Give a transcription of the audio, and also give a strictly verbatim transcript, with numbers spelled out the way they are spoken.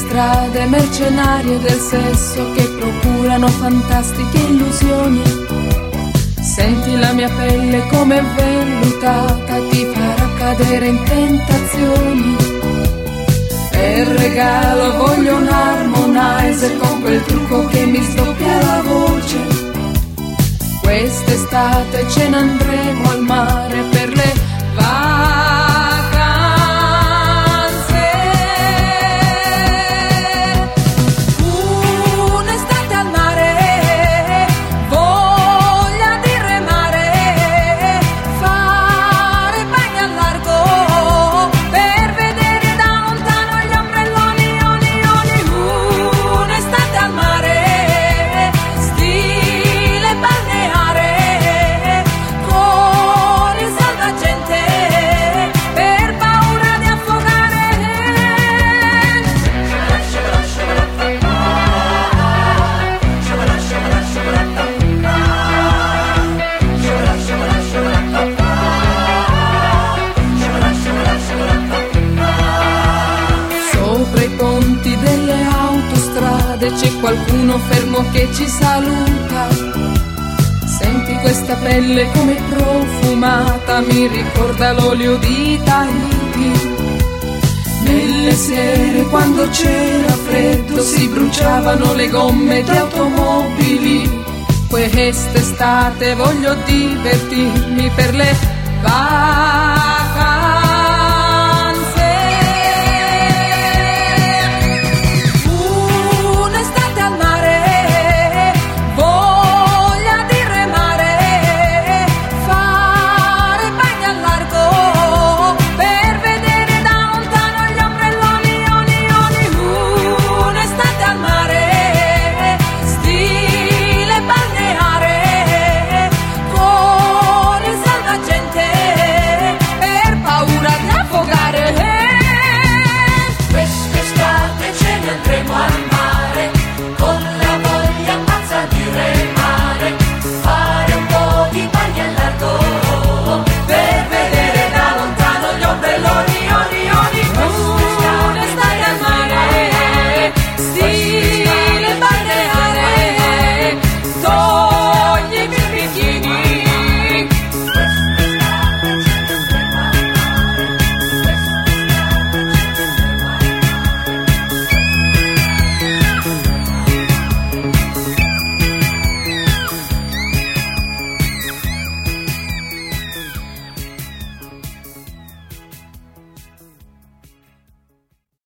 strade mercenarie del sesso che procurano fantastiche illusioni. Senti la mia pelle come vellutata, ti farà cadere in tentazioni. Per regalo voglio un harmonizer con quel trucco che mi sdoppia la voce. Quest'estate ce ne andremo al mare per le vacanze. Un'estate al mare, voglia di remare, fare bagni al largo per vedere da lontano gli ombrelloni, oni, oni. Un'estate al mare, stile balneare, con il salvagente per paura di affogare. Sopra i ponti delle autostrade c'è qualcuno fermo che ci saluta. Senti questa pelle come profumata, mi ricorda l'olio di Tahiti. Nelle sere quando c'era freddo si bruciavano le gomme di automobili. Quest'estate voglio divertirmi per le vacanze.